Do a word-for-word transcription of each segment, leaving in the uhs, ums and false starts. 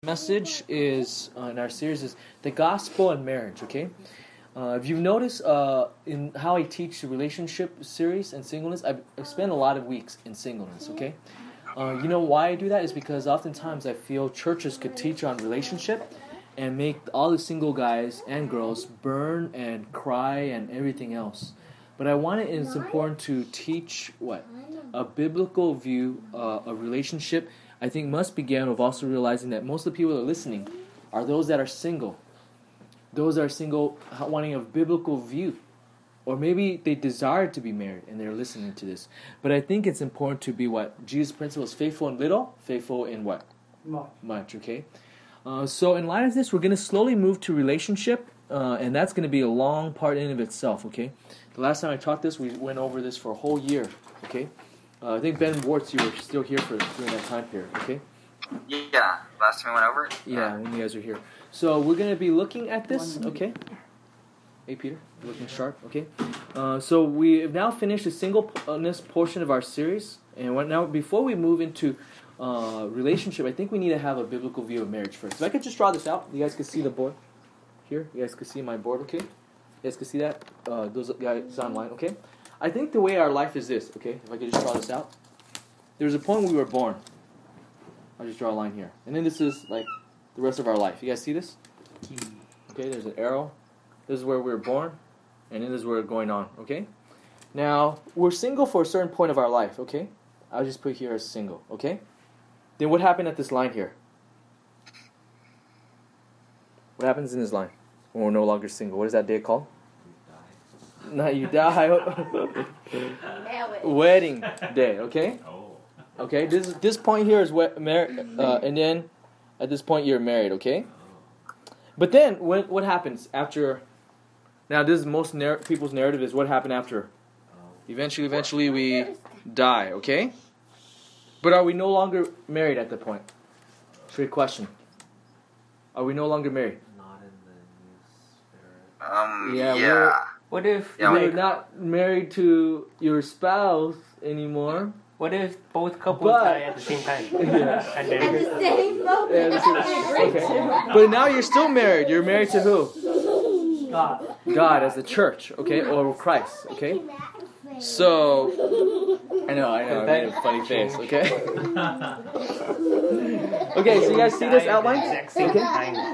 Message is uh, in our series is the gospel and marriage. Okay, uh, if you've noticed uh, in how I teach the relationship series and singleness, I've, I've spent a lot of weeks in singleness. Okay, uh, you know why I do that is because oftentimes I feel churches could teach on relationship and make all the single guys and girls burn and cry and everything else. But I want it. It's important to teach what a biblical view uh, of relationship. I think must begin with also realizing that most of the people that are listening are those that are single. Those that are single wanting a biblical view. Or maybe they desire to be married and they're listening to this. But I think it's important to be what? Jesus' principle is faithful in little, faithful in what? Much. Much, okay? Uh, so in light of this, we're going to slowly move to relationship. Uh, and that's going to be a long part in of itself, okay? The last time I taught this, we went over this for a whole year, okay? Uh, I think Ben Wartz, you were still here for during that time period, okay? Yeah, last time we went over it? Yeah, when you guys were here. So we're going to be looking at this, okay? Hey, Peter, you're looking sharp, okay? Uh, so we have now finished the singleness portion of our series. And right now, before we move into uh, relationship, I think we need to have a biblical view of marriage first. If I could just draw this out, you guys can see the board here. You guys can see my board, okay? You guys can see that? Uh, those guys online, okay? I think the way our life is this, okay? If I could just draw this out. There's a point we were born. I'll just draw a line here. And then this is like the rest of our life. You guys see this? Okay, there's an arrow. This is where we were born. And then this is where we're going on, okay? Now, we're single for a certain point of our life, okay? I'll just put here as single, okay? Then what happened at this line here? What happens in this line when we're no longer single? What is that day called? Not you die. Wedding day, okay? Okay, this this point here is we- mar- uh, and then at this point you're married, okay? But then when, what happens after? Now this is most narr- people's narrative is what happened after. Eventually, eventually we die, okay? But are we no longer married at that point? Straight question. Are we no longer married? Not in the new spirit. Um, Yeah, yeah. we're- What if Yeah, You're like, not married to your spouse anymore. what if both couples But- die at the same time? Yeah. And At then the same moment. Yeah, this is- okay. But now you're still married. You're married to who? God. God as the church, okay? Or Christ, okay? So, I know, I know, I made a funny face, okay? Okay, so you guys see this outline? Exact same Okay. time.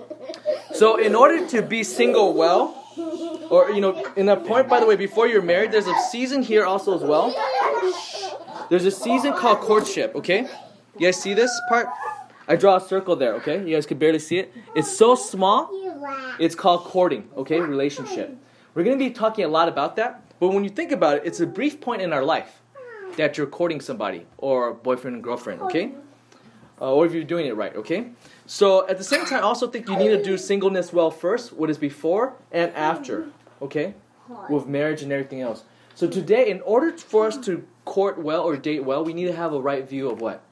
So in order to be single well, or, you know, in that point, by the way, before you're married, there's a season here also as well. There's a season called courtship, okay? You guys see this part? I draw a circle there, okay? You guys can barely see it. It's so small. It's called courting, okay? Relationship. We're going to be talking a lot about that. But when you think about it, it's a brief point in our life that you're courting somebody or boyfriend and girlfriend, okay? Uh, or if you're doing it right, okay? So at the same time, I also think you need to do singleness well first, what is before and after, okay? With marriage and everything else. So today, in order for us to court well or date well, we need to have a right view of what?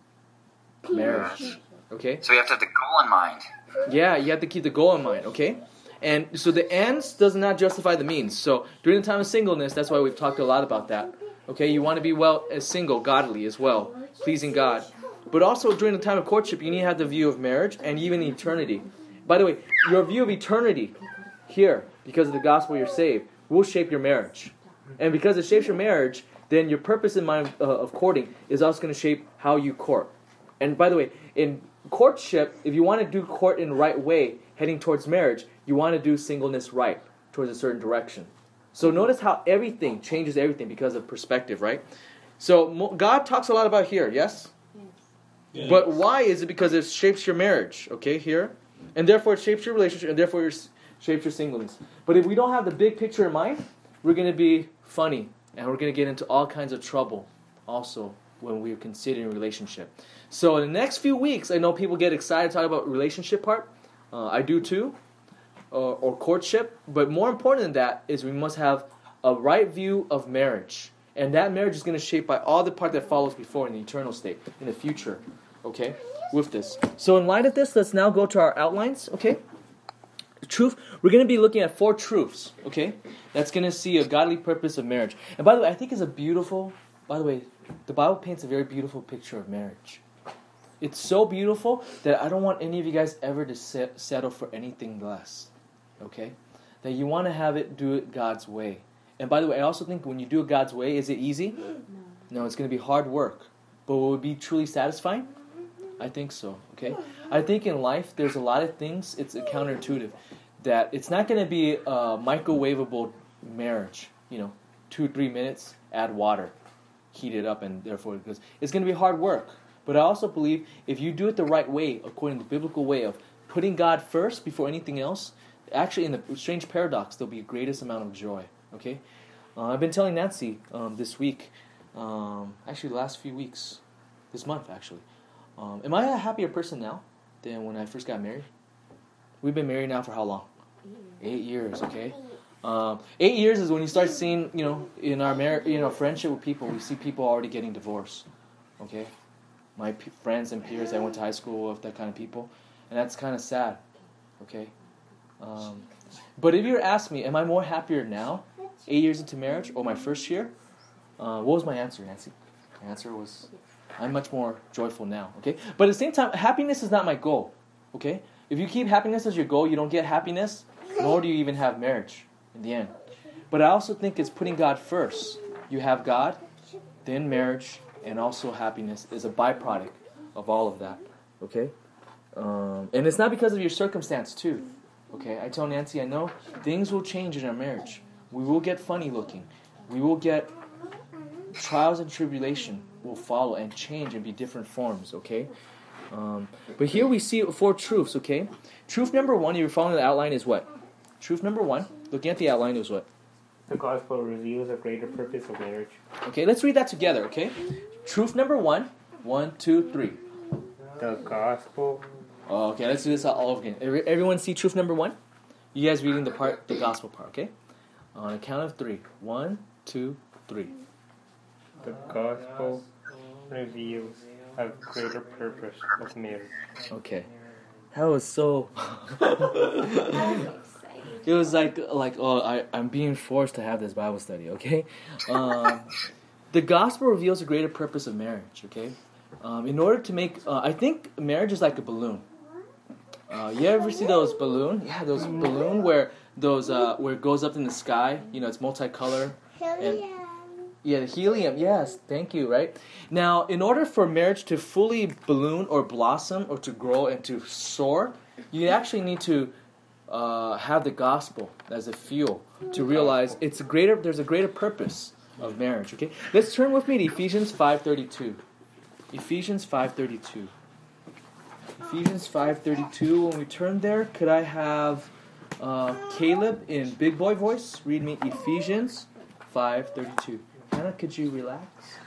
Marriage, okay? So we have to have the goal in mind. Yeah, you have to keep the goal in mind, okay? And so the ends does not justify the means. So during the time of singleness, that's why we've talked a lot about that. Okay, you want to be well as single, godly as well, pleasing God. But also during the time of courtship, you need to have the view of marriage and even eternity. By the way, your view of eternity here, because of the gospel you're saved, will shape your marriage. And because it shapes your marriage, then your purpose in mind uh, of courting is also going to shape how you court. And by the way, in courtship, if you want to do court in the right way, heading towards marriage, you want to do singleness right, towards a certain direction. So notice how everything changes everything because of perspective, right? So mo- God talks a lot about here, yes? Yes. But why is it? Because it shapes your marriage, okay, here. And therefore it shapes your relationship, and therefore it shapes your singleness. But if we don't have the big picture in mind, we're going to be funny, and we're going to get into all kinds of trouble also when we're considering relationship. So in the next few weeks, I know people get excited to talk about relationship part. Uh, I do too. Uh, or courtship. But more important than that is we must have a right view of marriage. And that marriage is going to shape by all the part that follows before in the eternal state, in the future. Okay? With this. So in light of this, let's now go to our outlines. Okay? Truth. We're going to be looking at four truths. Okay? That's going to see a godly purpose of marriage. And by the way, I think it's a beautiful... By the way, the Bible paints a very beautiful picture of marriage. It's so beautiful that I don't want any of you guys ever to set, settle for anything less. Okay? That you want to have it, do it God's way. And by the way, I also think when you do it God's way, is it easy? No, it's going to be hard work. But will it be truly satisfying? I think so. Okay? I think in life, there's a lot of things, it's counterintuitive, that it's not going to be a microwavable marriage. You know, two, three minutes, add water, heat it up, and therefore it goes. It's going to be hard work. But I also believe if you do it the right way, according to the biblical way of putting God first before anything else, actually in the strange paradox, there'll be a greatest amount of joy. Okay? Uh, I've been telling Nancy um, this week, um, actually the last few weeks, this month actually, um, am I a happier person now than when I first got married? We've been married now for how long? Eight years, okay? Um, eight years is when you start seeing, you know, in our mar- you know, friendship with people, we see people already getting divorced, okay? My p- friends and peers, I went to high school with that kind of people, and that's kind of sad, okay? Um, but if you were to ask me, am I more happier now, eight years into marriage, or my first year? Uh, what was my answer, Nancy? My answer was, I'm much more joyful now, okay? But at the same time, happiness is not my goal, okay? If you keep happiness as your goal, you don't get happiness, nor do you even have marriage in the end. But I also think it's putting God first. You have God, then marriage, and also happiness is a byproduct of all of that, okay? Um, and it's not because of your circumstance, too, okay? I tell Nancy, I know things will change in our marriage. We will get funny looking. We will get trials and tribulation will follow and change and be different forms, okay? Um, but here we see four truths, okay? Truth number one, if you're following the outline, is what? Truth number one, looking at the outline, is what? The gospel reveals a greater purpose of marriage. Okay, let's read that together, okay? Truth number one, one, two, three. The gospel. Okay, let's do this all over again. Every, everyone see truth number one? You guys reading the part, the gospel part, okay? On a count of three. One, two, three. The gospel reveals a greater purpose of marriage. Okay. That was so... It was like, like oh, I, I'm being forced to have this Bible study, okay? Um, the gospel reveals a greater purpose of marriage, okay? Um, in order to make... Uh, I think marriage is like a balloon. Uh, you ever see those balloon? Yeah, those balloon where those uh, where it goes up in the sky. You know, it's multicolor. And, yeah, the helium. Yes, thank you. Right now, in order for marriage to fully balloon or blossom or to grow and to soar, you actually need to uh, have the gospel as a fuel to realize it's a greater. There's a greater purpose of marriage. Okay, let's turn with me to Ephesians five thirty-two. Ephesians five thirty-two. Ephesians five thirty-two. When we turn there, could I have uh, Caleb in big boy voice read me Ephesians five thirty-two? Hannah, could you relax?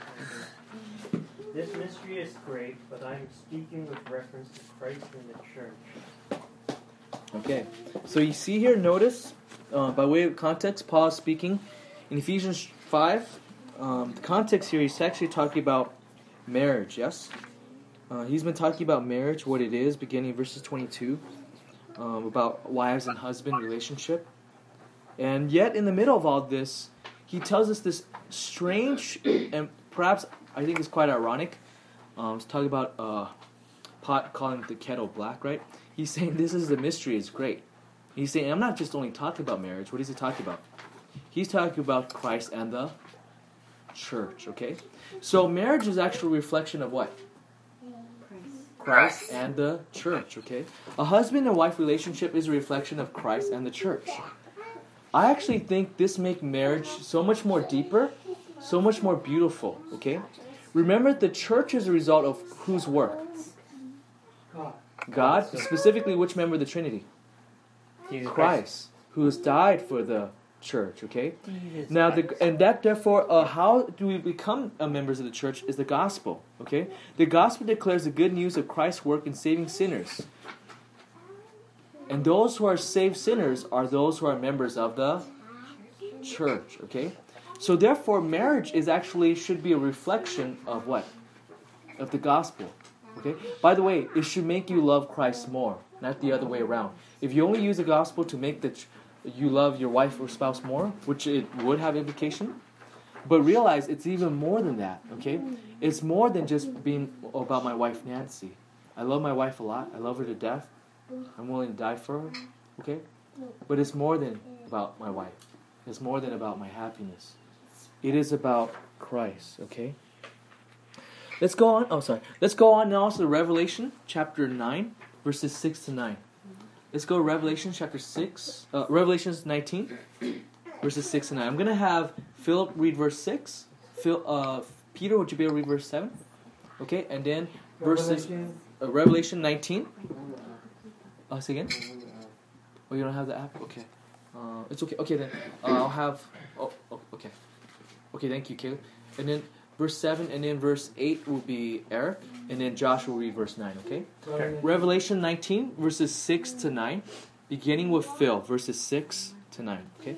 This mystery is great, but I am speaking with reference to Christ and the church. Okay, so you see here, notice, uh, by way of context, Paul is speaking in Ephesians five. Um, the context here, he's actually talking about marriage, yes? Uh, he's been talking about marriage, what it is, beginning in verses twenty-two, um, about wives and husband relationship. And yet, in the middle of all this, he tells us this strange, and perhaps I think it's quite ironic. Um, he's talking about uh, pot calling the kettle black, right? He's saying this is the mystery, it's great. He's saying, I'm not just only talking about marriage. What is he talking about? He's talking about Christ and the church, okay? So marriage is actually a reflection of what? Christ and the church, okay? A husband and wife relationship is a reflection of Christ and the church. I actually think this makes marriage so much more deeper, so much more beautiful, okay? Remember, the church is a result of whose work? God, specifically which member of the Trinity? Jesus Christ, who has died for the church, okay? Now, the, and that therefore, uh, how do we become uh, members of the church is the gospel, okay? The gospel declares the good news of Christ's work in saving sinners. And those who are saved sinners are those who are members of the church, okay? So therefore, marriage is actually, should be a reflection of what? Of the gospel, okay? By the way, it should make you love Christ more, not the other way around. If you only use the gospel to make the ch- you love your wife or spouse more, which it would have implication, but realize it's even more than that, okay? It's more than just being about my wife Nancy. I love my wife a lot. I love her to death. I'm willing to die for her. Okay? But it's more than about my wife. It's more than about my happiness. It is about Christ. Okay? Let's go on. Oh, sorry. Let's go on now to Revelation chapter nine, verses six to nine. Let's go to Revelation chapter six. Uh, Revelation nineteen, verses six to nine. I'm going to have Philip read verse six. Phil, uh, Peter, would you be able to read verse seven? Okay, and then verses uh, Revelation nineteen. Oh, say again? Oh, you don't have the app? Okay. Uh, it's okay. Okay, then. Uh, I'll have... Oh, oh, okay. Okay, thank you, Caleb. And then verse seven, and then verse eight will be Eric, and then Josh will read verse nine, okay? Okay. Revelation nineteen, verses six to nine, beginning with Phil, verses six to nine, okay?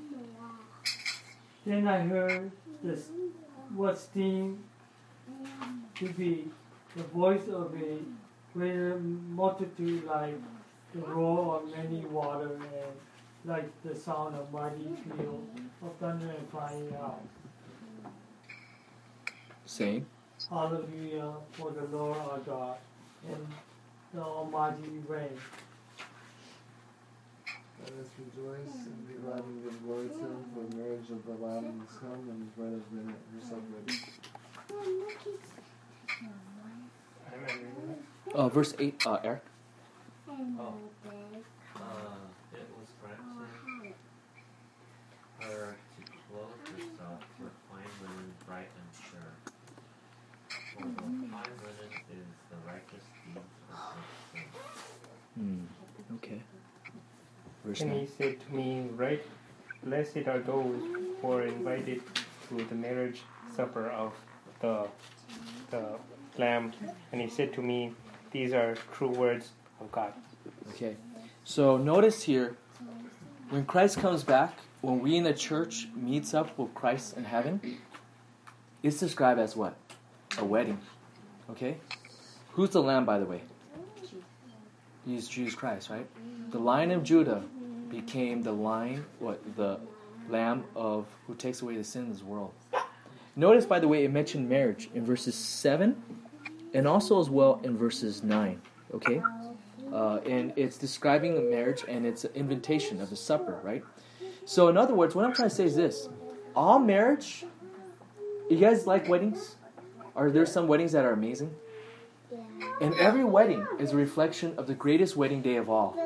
Then I heard this, what seemed to be the voice of a greater multitude, like the roar of many waters, and like the sound of mighty peal of thunder and crying out, Saying, Hallelujah, for the Lord our God, and the Almighty reign. Let us rejoice and be glad and give glory to him, for the marriage of the Lamb is come, and his bride has been herself ready. uh, verse eight, uh, Eric. Oh. Uh, it was granted her to clothe herself with fine linen, bright and pure. For the fine linen is the righteous deeds of good things. Hmm. Okay. Verse And he nine. said to me, Right, blessed are those who are invited to the marriage supper of the the Lamb. And he said to me, These are true words of God. Okay. So notice here, when Christ comes back, when we in the church meets up with Christ in heaven, it's described as what? A wedding. Okay? Who's the Lamb, by the way? He's Jesus Christ, right? The Lion of Judah became the lion, what? The Lamb of who takes away the sin of this world. Notice, by the way, it mentioned marriage in verses seven and also as well in verses nine. Okay? Uh, and it's describing a marriage and it's an invitation of the supper, right? So in other words, what I'm trying to say is this. All marriage, you guys like weddings? Are there some weddings that are amazing? And every wedding is a reflection of the greatest wedding day of all.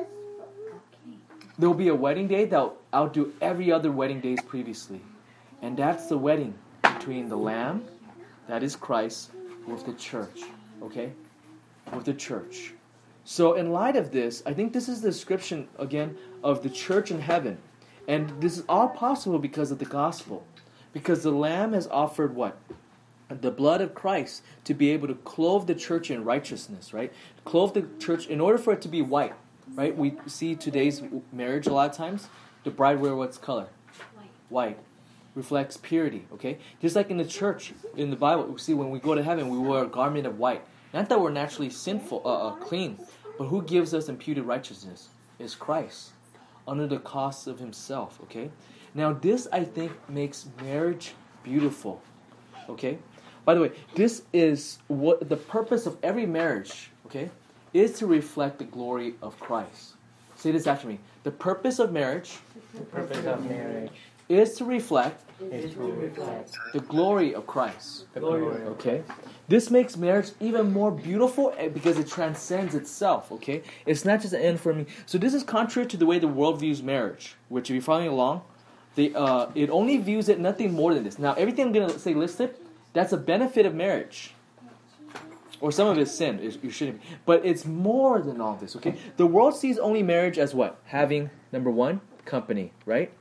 There will be a wedding day that will outdo every other wedding days previously. And that's the wedding between the Lamb, that is Christ, with the church. Okay? With the church. So in light of this, I think this is the description, again, of the church in heaven. And this is all possible because of the gospel. Because the Lamb has offered what? The blood of Christ to be able to clothe the church in righteousness, right? Clothe the church in order for it to be white, right? We see today's marriage a lot of times. The bride wear what's color? White. White. Reflects purity, okay? Just like in the church, in the Bible, we see when we go to heaven, we wear a garment of white. Not that we're naturally sinful, uh, uh, clean, but who gives us imputed righteousness? Is Christ, under the cost of himself, okay? Now this, I think, makes marriage beautiful, okay? By the way, this is what the purpose of every marriage, okay, is to reflect the glory of Christ. Say this after me. The purpose of marriage, The purpose of marriage is to reflect is to reflect the glory of Christ. the glory of Okay? This makes marriage even more beautiful because it transcends itself, okay? It's not just an end for me. So this is contrary to the way the world views marriage, which if you're following along, they, uh, it only views it nothing more than this. Now, everything I'm going to say listed, that's a benefit of marriage. Or some of it's sin. It, you shouldn't be. But it's more than all this, okay? The world sees only marriage as what? Having, number one, company, right?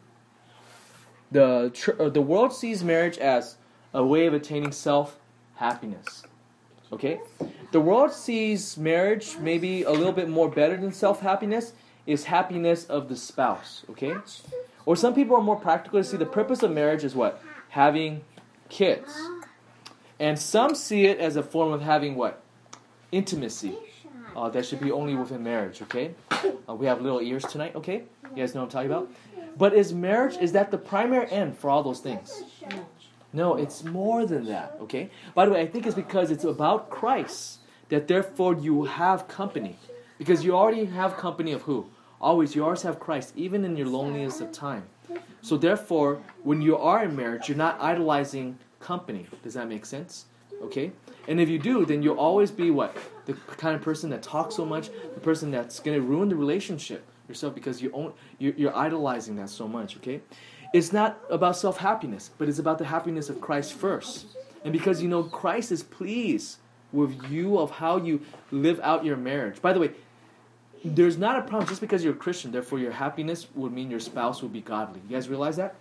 The tr- uh, the world sees marriage as a way of attaining self-happiness, okay? The world sees marriage maybe a little bit more better than self-happiness is happiness of the spouse, okay? Or some people are more practical to see the purpose of marriage is what? Having kids. And some see it as a form of having what? Intimacy. Uh, that should be only within marriage, okay? Uh, we have little ears tonight, okay? You guys know what I'm talking about? But is marriage, is that the primary end for all those things? No, it's more than that, okay? By the way, I think it's because it's about Christ that therefore you have company. Because you already have company of who? Always, you always have Christ, even in your loneliness of time. So therefore, when you are in marriage, you're not idolizing company. Does that make sense? Okay? And if you do, then you'll always be what? The kind of person that talks so much, the person that's going to ruin the relationship yourself because you own, you're, you're idolizing that so much, okay? It's not about self-happiness, but it's about the happiness of Christ first. And because you know Christ is pleased with you of how you live out your marriage. By the way, there's not a problem just because you're a Christian, therefore your happiness would mean your spouse will be godly. You guys realize that?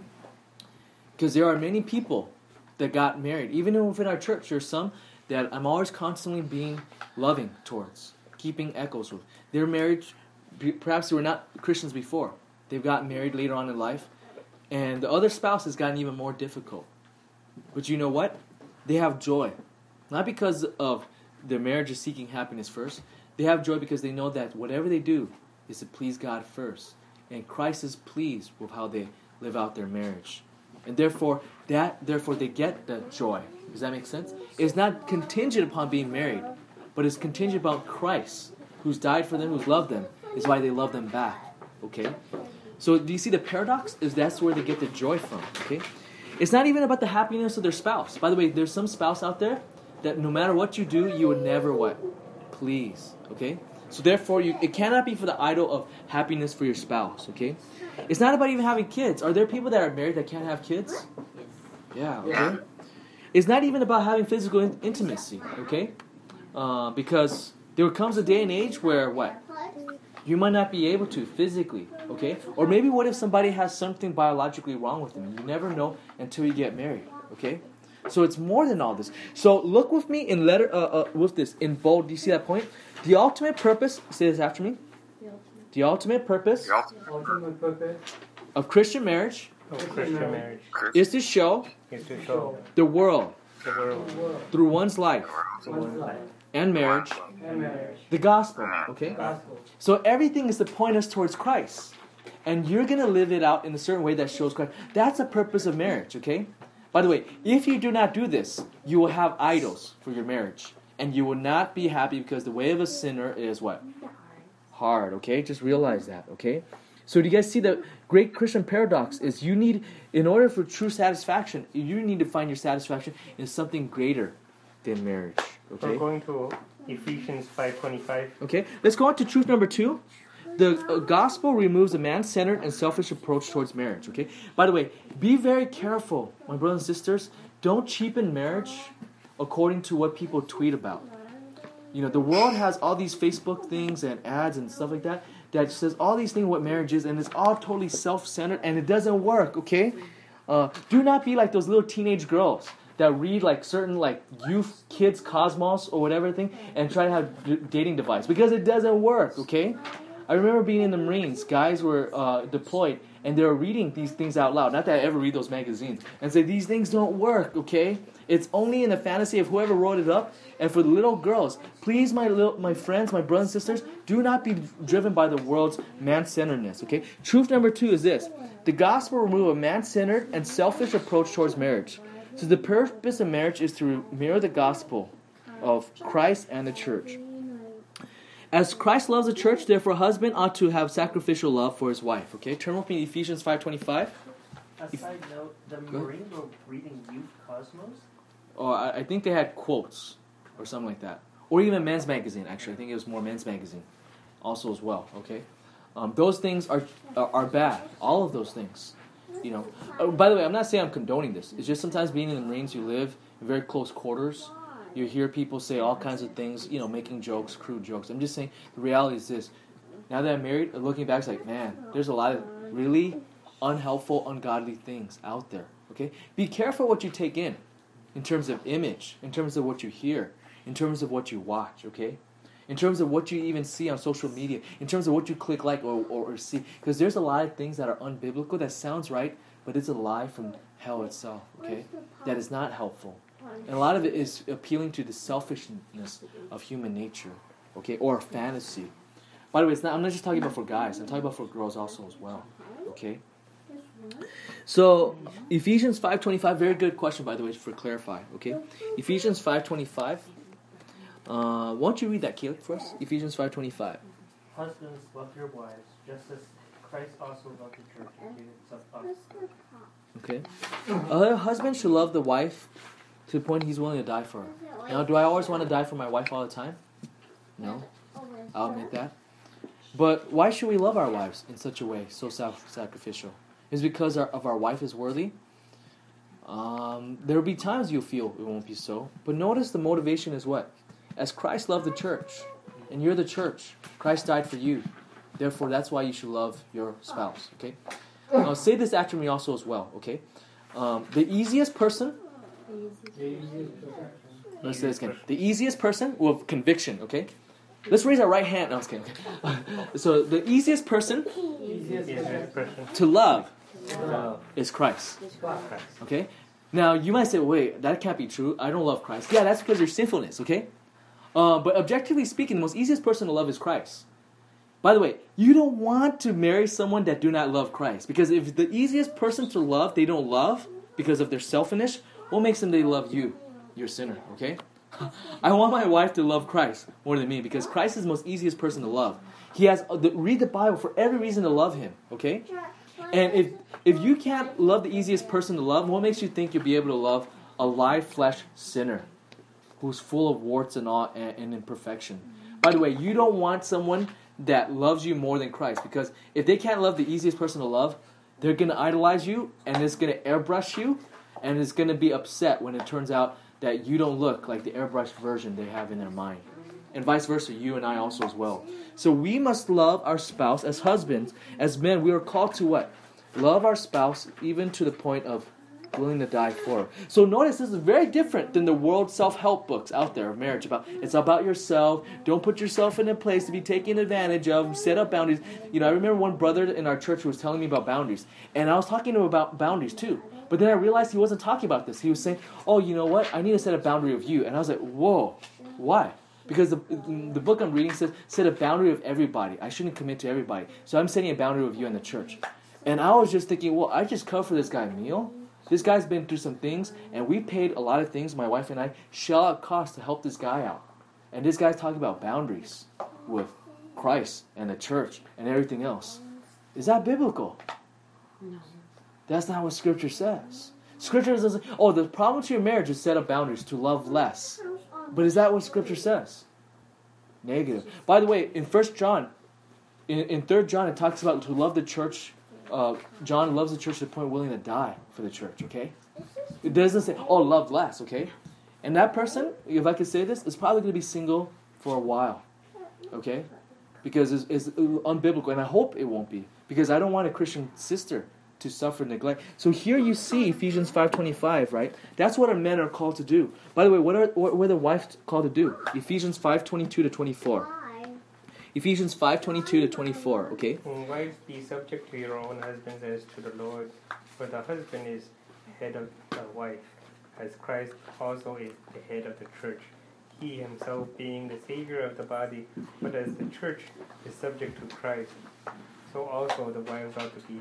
Because there are many people that got married. Even within our church, there's some that I'm always constantly being loving towards, keeping echoes with. They're married, perhaps they were not Christians before. They've gotten married later on in life, and the other spouse has gotten even more difficult. But you know what? They have joy. Not because of their marriage is seeking happiness first. They have joy because they know that whatever they do is to please God first. And Christ is pleased with how they live out their marriage. And therefore, that therefore they get the joy. Does that make sense? It's not contingent upon being married, but it's contingent upon Christ, who's died for them, who's loved them, is why they love them back. Okay? So do you see the paradox? Is that's where they get the joy from. Okay? It's not even about the happiness of their spouse. By the way, there's some spouse out there that no matter what you do, you would never what? Please. Okay? So therefore, you, it cannot be for the idol of happiness for your spouse. Okay? It's not about even having kids. Are there people that are married that can't have kids? Yeah. Okay? It's not even about having physical in- intimacy. Okay? Uh, because there comes a day and age where what? You might not be able to physically. Okay? Or maybe what if somebody has something biologically wrong with them? You never know until you get married. Okay? So it's more than all this. So look with me in letter uh, uh, with this in bold. Do you see that point? The ultimate purpose. Say this after me. The ultimate purpose Ultimate purpose of Christian marriage of Christian marriage is to show is to show the world the world through one's life one's life and marriage and marriage. the gospel. Okay. Gospel. So everything is to point us towards Christ, and you're gonna live it out in a certain way that shows Christ. That's the purpose of marriage. Okay. By the way, if you do not do this, you will have idols for your marriage. And you will not be happy because the way of a sinner is what? Hard, okay? Just realize that, okay? So do you guys see the great Christian paradox is you need, in order for true satisfaction, you need to find your satisfaction in something greater than marriage, okay? We're going to Ephesians five twenty-five. Okay, let's go on to truth number two. The uh, gospel removes a man-centered and selfish approach towards marriage, okay? By the way, be very careful, my brothers and sisters. Don't cheapen marriage according to what people tweet about. You know, the world has all these Facebook things and ads and stuff like that that says all these things what marriage is, and it's all totally self-centered, and it doesn't work, okay? Uh, do not be like those little teenage girls that read like certain like youth kids Cosmos or whatever thing and try to have d- dating device, because it doesn't work, okay? I remember being in the Marines, guys were uh, deployed, and they were reading these things out loud. Not that I ever read those magazines. And say, these things don't work, okay? It's only in the fantasy of whoever wrote it up. And for the little girls, please, my little, my friends, my brothers and sisters, do not be driven by the world's man-centeredness, okay? Truth number two is this. The gospel removes a man-centered and selfish approach towards marriage. So the purpose of marriage is to mirror the gospel of Christ and the church. As Christ loves the church, therefore a husband ought to have sacrificial love for his wife. Okay, turn with me to Ephesians five twenty-five. A side note, the Marines were reading Youth Cosmos? Oh, I, I think they had quotes or something like that. Or even Men's Magazine, actually. I think it was more Men's Magazine also as well, okay? Um, those things are, are are bad. All of those things. You know. Uh, by the way, I'm not saying I'm condoning this. It's just sometimes being in the Marines, you live in very close quarters. You hear people say all kinds of things, you know, making jokes, crude jokes. I'm just saying, the reality is this. Now that I'm married, looking back, it's like, man, there's a lot of really unhelpful, ungodly things out there, okay? Be careful what you take in, in terms of image, in terms of what you hear, in terms of what you watch, okay? In terms of what you even see on social media, in terms of what you click like or, or, or see. Because there's a lot of things that are unbiblical, that sounds right, but it's a lie from hell itself, okay? That is not helpful. And a lot of it is appealing to the selfishness of human nature, okay, or fantasy. By the way, it's not, I'm not just talking about for guys. I'm talking about for girls also as well, okay? So, Ephesians five twenty-five, very good question, by the way, for clarify, okay? Ephesians five twenty-five. Uh, why don't you read that, Caleb, for us? Ephesians five twenty-five. Husbands, love your wives, just as Christ also loved the church and gave himself up for her. Okay. A husband should love the wife to the point he's willing to die for her. Now, do I always want to die for my wife all the time? No. I'll admit that. But why should we love our wives in such a way, so self-sacrificial? Is it because our, of our wife is worthy? Um, there will be times you'll feel it won't be so. But notice the motivation is what? As Christ loved the church, and you're the church, Christ died for you. Therefore, that's why you should love your spouse. Okay. Now, say this after me also as well. Okay. Um, the easiest person. Let's say this again. The easiest person with conviction. Okay. Let's raise our right hand. No, I was kidding. So the easiest person Easiest person to love love is Christ. Christ. Okay? Now, you might say, wait, that can't be true. I don't love Christ. Yeah, that's because of your sinfulness, okay? Uh, but objectively speaking, the most easiest person to love is Christ. By the way, you don't want to marry someone that do not love Christ. Because if the easiest person to love, they don't love because of their selfishness, what makes them they love you? You're a sinner, okay? I want my wife to love Christ more than me because Christ is the most easiest person to love. He has the, read the Bible for every reason to love him, okay? And if if you can't love the easiest person to love, what makes you think you'll be able to love a live flesh sinner who's full of warts and all and, and imperfection? By the way, you don't want someone that loves you more than Christ because if they can't love the easiest person to love, they're going to idolize you and it's going to airbrush you and it's going to be upset when it turns out that you don't look like the airbrushed version they have in their mind. And vice versa, you and I also as well. So we must love our spouse as husbands. As men, we are called to what? Love our spouse even to the point of willing to die for her. So notice this is very different than the world self-help books out there of marriage. About It's about yourself. Don't put yourself in a place to be taken advantage of. Set up boundaries. You know, I remember one brother in our church who was telling me about boundaries. And I was talking to him about boundaries too. But then I realized he wasn't talking about this. He was saying, oh, you know what? I need to set a boundary of you. And I was like, whoa, why? Because the the book I'm reading says, set a boundary of everybody. I shouldn't commit to everybody. So I'm setting a boundary of you in the church. And I was just thinking, well, I just covered for this guy a meal. This guy's been through some things, and we paid a lot of things, my wife and I, shell out costs to help this guy out. And this guy's talking about boundaries with Christ and the church and everything else. Is that biblical? No. That's not what Scripture says. Scripture says, oh, the problem to your marriage is set up boundaries to love less. But is that what Scripture says? Negative. By the way, in First John, in, in Third John, it talks about to love the church. Uh, John loves the church to the point willing to die for the church, okay? It doesn't say, oh, love less, okay? And that person, if I could say this, is probably going to be single for a while, okay? Because it's, it's unbiblical, and I hope it won't be. Because I don't want a Christian sister to suffer neglect. So here you see Ephesians five twenty-five, right? That's what our men are called to do. By the way, what are what were the wives called to do? Ephesians five twenty-two to twenty-four. Ephesians five twenty-two to twenty-four, okay? And wives, be subject to your own husbands as to the Lord, for the husband is head of the wife, as Christ also is the head of the church, he himself being the Savior of the body. But as the church is subject to Christ, so also the wives ought to be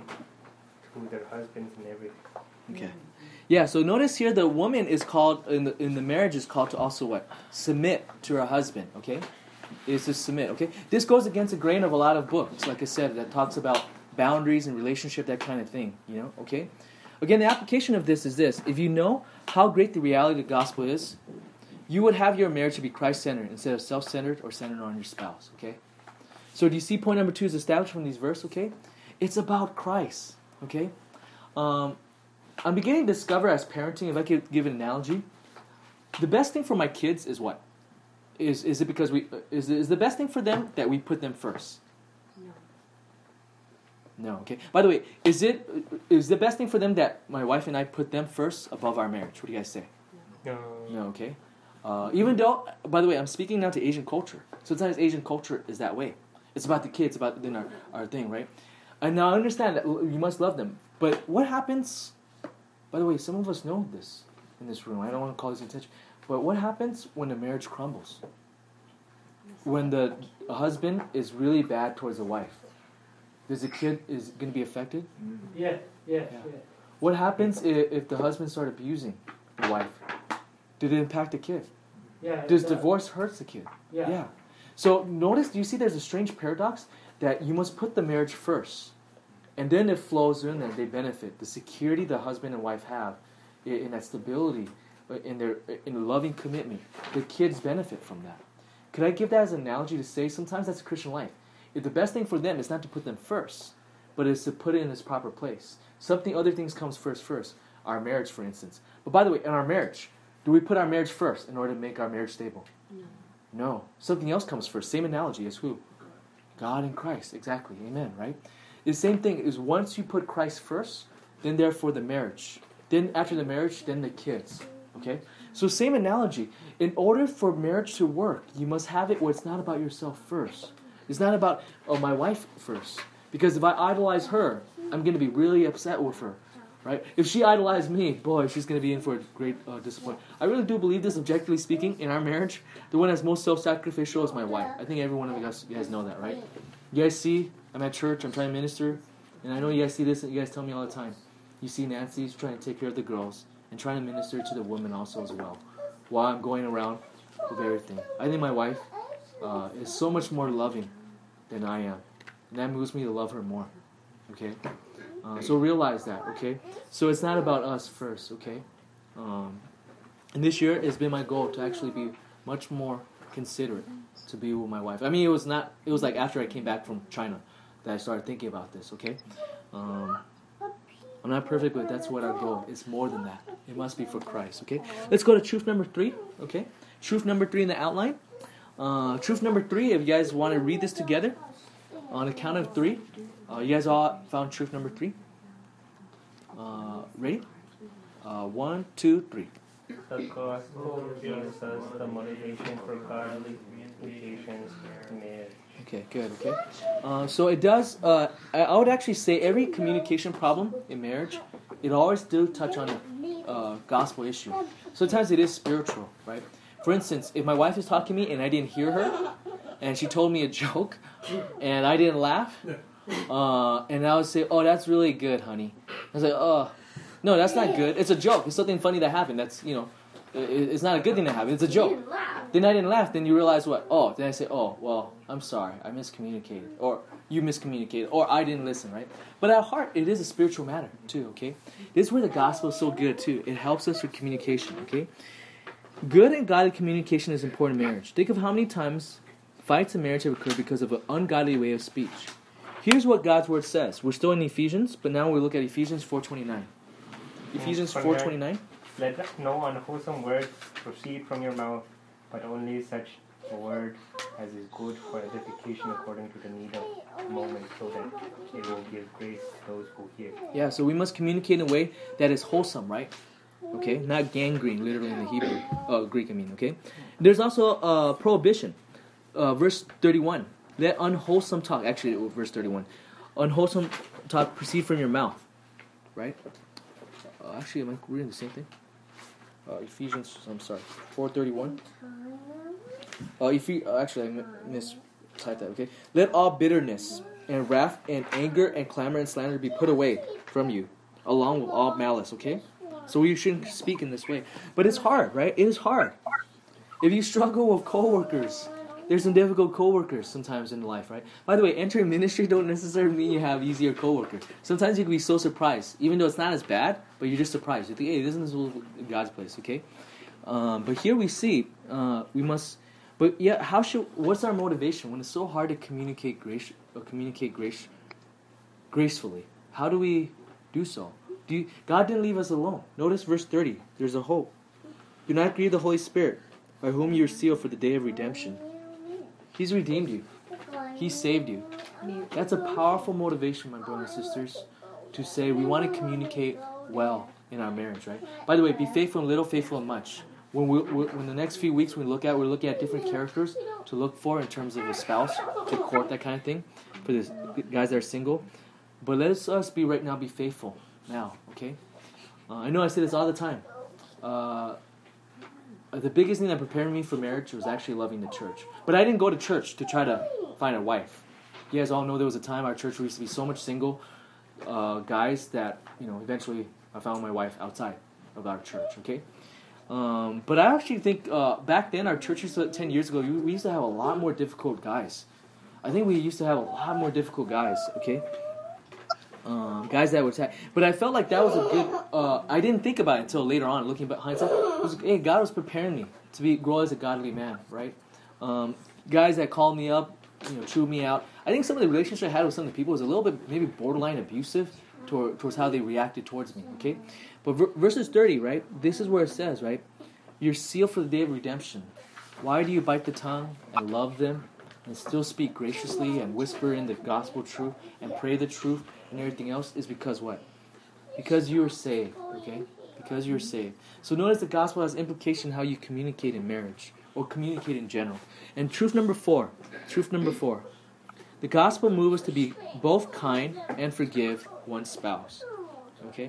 to their husbands in everything. Okay. Yeah, so notice here the woman is called, in the, in the marriage is called to also what? Submit to her husband, okay? Is to submit, okay? This goes against the grain of a lot of books, like I said, that talks about boundaries and relationship, that kind of thing, you know, okay? Again, the application of this is this. If you know how great the reality of the gospel is, you would have your marriage to be Christ-centered instead of self-centered or centered on your spouse, okay? So do you see point number two is established from these verses, okay? It's about Christ, okay? Um, I'm beginning to discover as parenting, if I could give an analogy, the best thing for my kids is what? Is is it because we is is the best thing for them that we put them first? No. No. Okay. By the way, is it is the best thing for them that my wife and I put them first above our marriage? What do you guys say? No. No. Okay. Uh, even though, by the way, I'm speaking now to Asian culture. Sometimes Asian culture is that way. It's about the kids, about then our our thing, right? And now I understand that you must love them, but what happens? By the way, some of us know this in this room. I don't want to call this attention. But what happens when the marriage crumbles? When the husband is really bad towards the wife? Does the kid is going to be affected? Yeah, yeah, yeah. Yeah. What happens if, if the husband starts abusing the wife? Did it impact the kid? Yeah. Does the- divorce hurts the kid? Yeah. Yeah. So notice, do you see there's a strange paradox that you must put the marriage first, and then it flows in that they benefit. The security the husband and wife have in, in that stability, in their in loving commitment, the kids benefit from that. Could I give that as an analogy to say sometimes that's a Christian life? If the best thing for them is not to put them first, but is to put it in its proper place. Something, other things comes first first. Our marriage, for instance. But by the way, in our marriage, do we put our marriage first in order to make our marriage stable? No. No. Something else comes first. Same analogy as who? God and Christ. Exactly. Amen, right? The same thing is once you put Christ first, then therefore the marriage. Then after the marriage, then the kids. Okay? So same analogy. In order for marriage to work, you must have it where it's not about yourself first. It's not about, oh, my wife first. Because if I idolize her, I'm going to be really upset with her. Right? If she idolized me, boy, she's going to be in for a great uh, disappointment. I really do believe this, objectively speaking, in our marriage. The one that's most self-sacrificial is my wife. I think every one of you guys, you guys know that, right? You guys see, I'm at church, I'm trying to minister, and I know you guys see this, and you guys tell me all the time. You see Nancy's trying to take care of the girls and trying to minister to the women also as well, while I'm going around with everything. I think my wife uh, is so much more loving than I am, and that moves me to love her more. Okay? Uh, so realize that, okay? So it's not about us first, okay? Um, and this year, it's been my goal to actually be much more considerate to be with my wife. I mean, it was not, it was like after I came back from China that I started thinking about this, okay? Um, I'm not perfect, but that's what our goal is. More than that. It must be for Christ, okay? Let's go to truth number three, okay? Truth number three in the outline. Uh, truth number three, if you guys want to read this together, on the count of three. Uh, you guys all found truth number three? Uh, ready? Uh, one, two, three. The gospel gives us the motivation for godly communications in marriage. Okay, good, okay. Uh, so it does, uh, I, I would actually say every communication problem in marriage, it always do touch on a uh, gospel issue. Sometimes it is spiritual, right? For instance, if my wife is talking to me and I didn't hear her, and she told me a joke, and I didn't laugh, uh, and I would say, oh, that's really good, honey. I was like, oh, no, that's not good. It's a joke. It's something funny that happened. That's, you know, it, it's not a good thing that happened. It's a joke. Then I didn't laugh. Then you realize what? Oh, then I say, oh, well, I'm sorry. I miscommunicated. Or you miscommunicated. Or I didn't listen, right? But at heart, it is a spiritual matter, too, okay? This is where the gospel is so good, too. It helps us with communication, okay? Good and godly communication is important in marriage. Think of how many times fights in marriage have occurred because of an ungodly way of speech. Here's what God's word says. We're still in Ephesians, but now we look at Ephesians four twenty-nine. Ephesians four twenty-nine. Let no unwholesome word proceed from your mouth, but only such a word as is good for edification according to the need of the moment, so that it will give grace to those who hear. Yeah, so we must communicate in a way that is wholesome, right? Okay, not gangrene, literally in the Hebrew, uh, Greek, I mean, okay? There's also a uh, prohibition. Uh, verse thirty-one. Let unwholesome talk, actually, verse thirty-one. Unwholesome talk proceed from your mouth, right? Uh, actually, am I reading the same thing? Uh, Ephesians, I'm sorry, four thirty-one. Uh, Ephes- uh, actually, I m- mistyped that, okay? Let all bitterness and wrath and anger and clamor and slander be put away from you, along with all malice, okay? So we shouldn't speak in this way. But it's hard, right? It is hard. If you struggle with coworkers, there's some difficult coworkers sometimes in life, right? By the way, entering ministry don't necessarily mean you have easier coworkers. Sometimes you can be so surprised, even though it's not as bad, but you're just surprised. You think, hey, this is God's place, okay? Um, but here we see uh, we must. But yeah, how should? What's our motivation when it's so hard to communicate grace? Or communicate grace gracefully? How do we do so? Do you, God didn't leave us alone. Notice verse thirty. There's a hope. Do not grieve the Holy Spirit, by whom you are sealed for the day of redemption. He's redeemed you. He saved you. That's a powerful motivation, my brothers and sisters, to say we want to communicate well in our marriage, right? By the way, be faithful in little, faithful in much. When we, when the next few weeks we look at, we're looking at different characters to look for in terms of a spouse, to court, that kind of thing, for the guys that are single. But let us, us be right now, be faithful now, okay? Uh, I know I say this all the time. Uh, the biggest thing that prepared me for marriage was actually loving the church. But I didn't go to church to try to find a wife. You guys all know there was a time our church used to be so much single uh, guys that, you know, eventually I found my wife outside of our church, okay? Um, but I actually think uh, back then, our churches uh, ten years ago, we, we used to have a lot more difficult guys. I think we used to have a lot more difficult guys, okay? Um, guys that would attack. But I felt like that was a good, uh, I didn't think about it until later on, looking back hindsight. It was, hey, God was preparing me to be grow as a godly man, right? Um, guys that called me up, you know, chewed me out. I think some of the relationships I had with some of the people was a little bit maybe borderline abusive toward, towards how they reacted towards me, okay? But ver- verses thirty, right? This is where it says, right? You're sealed for the day of redemption. Why do you bite the tongue and love them and still speak graciously and whisper in the gospel truth and pray the truth and everything else? Is because what? Because you are saved, okay? Because you're saved. So notice the gospel has implication how you communicate in marriage or communicate in general. And truth number four, truth number four, the gospel moves us to be both kind and forgive one's spouse, okay?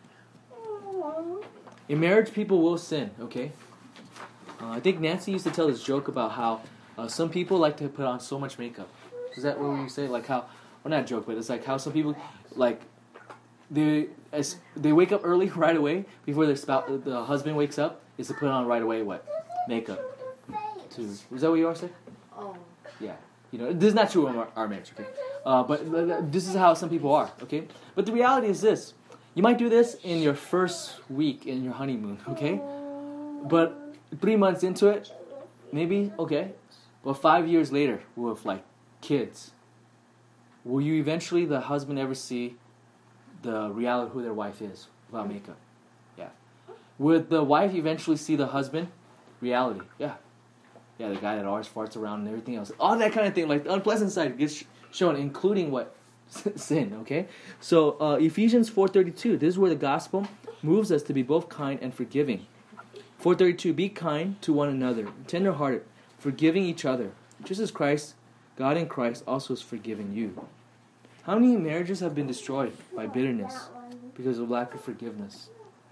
In marriage, people will sin, okay? Uh, I think Nancy used to tell this joke about how uh, some people like to put on so much makeup. Is that what you say? Like how, well, not a joke, but it's like how some people, like, they as they wake up early right away before their spouse, the husband wakes up, is to put on right away what? Makeup. To, is that what you are saying? Oh. Yeah. You know, this is not true in our, our marriage, okay? Uh, but this is how some people are, okay? But the reality is this. You might do this in your first week in your honeymoon, okay? But three months into it, maybe, okay. But five years later, with, like, kids, will you eventually, the husband, ever see the reality of who their wife is without makeup? Yeah. Would the wife eventually see the husband? Reality, yeah. Yeah, the guy that always farts around and everything else. All that kind of thing, like the unpleasant side gets shown, including what? Sin, okay? So uh, Ephesians four thirty-two, this is where the gospel moves us to be both kind and forgiving. four thirty-two, be kind to one another, tender-hearted, forgiving each other, just as Christ, God in Christ, also has forgiven you. How many marriages have been destroyed by bitterness because of lack of forgiveness?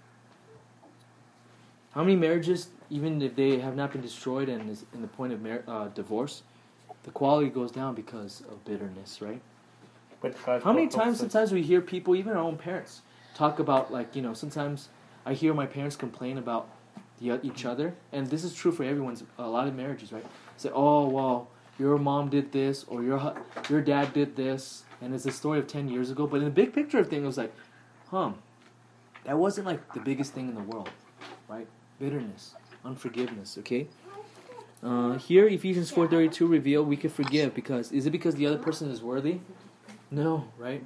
How many marriages, even if they have not been destroyed and is in the point of mar- uh, divorce, the quality goes down because of bitterness, right? But God How many helps times, us. sometimes we hear people, even our own parents, talk about, like, you know, sometimes I hear my parents complain about the, each other, and this is true for everyone's, a lot of marriages, right? Say, oh, well, your mom did this, or your hu- your dad did this, and it's a story of ten years ago, but in the big picture of things, it was like, huh, that wasn't, like, the biggest thing in the world, right? Bitterness, unforgiveness, okay? Uh, here, Ephesians four thirty-two reveal we can forgive because, is it because the other person is worthy? No, right?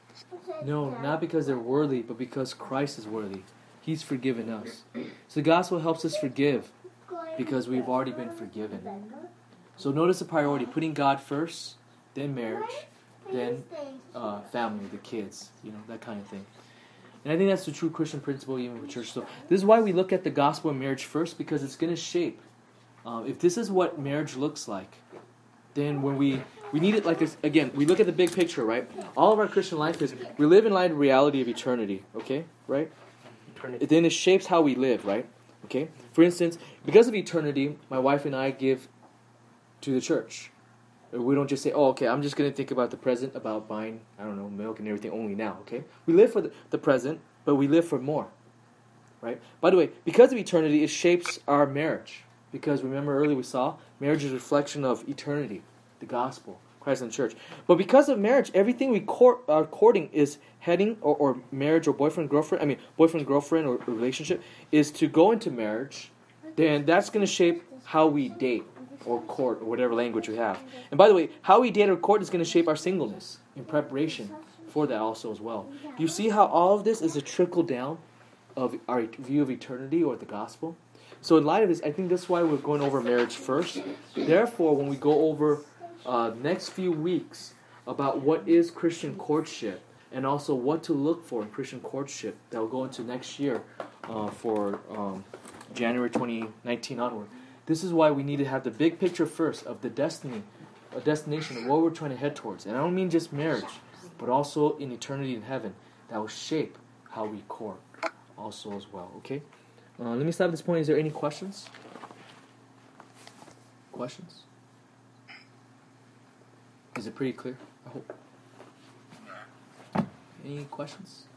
No, not because they're worthy, but because Christ is worthy. He's forgiven us. So the gospel helps us forgive because we've already been forgiven. So notice the priority, putting God first, then marriage, then uh, family, the kids, you know, that kind of thing. And I think that's the true Christian principle even for church. So this is why we look at the gospel of marriage first, because it's going to shape. Um, if this is what marriage looks like, then when we, we need it like this, again, we look at the big picture, right? All of our Christian life is, we live in light of reality of eternity, okay? Right? Eternity. Then it shapes how we live, right? Okay? For instance, because of eternity, my wife and I give to the church. We don't just say, oh, okay, I'm just going to think about the present, about buying, I don't know, milk and everything only now, okay? We live for the, the present, but we live for more, right? By the way, because of eternity, it shapes our marriage. Because remember earlier we saw, marriage is a reflection of eternity, the gospel, Christ and the church. But because of marriage, everything we court, are courting is heading, or, or marriage or boyfriend, girlfriend, I mean, boyfriend, girlfriend, or, or relationship, is to go into marriage. Then that's going to shape how we date or court, or whatever language we have. And by the way, how we date or court is going to shape our singleness in preparation for that also as well. Do you see how all of this is a trickle down of our view of eternity or the gospel? So in light of this, I think that's why we're going over marriage first. Therefore, when we go over uh, next few weeks about what is Christian courtship and also what to look for in Christian courtship that will go into next year uh, for um, January twenty nineteen onward. This is why we need to have the big picture first of the destiny, a destination of what we're trying to head towards. And I don't mean just marriage, but also in eternity in heaven that will shape how we court also as well. Okay? Uh, let me stop at this point. Is there any questions? Questions? Is it pretty clear? I hope. Any questions?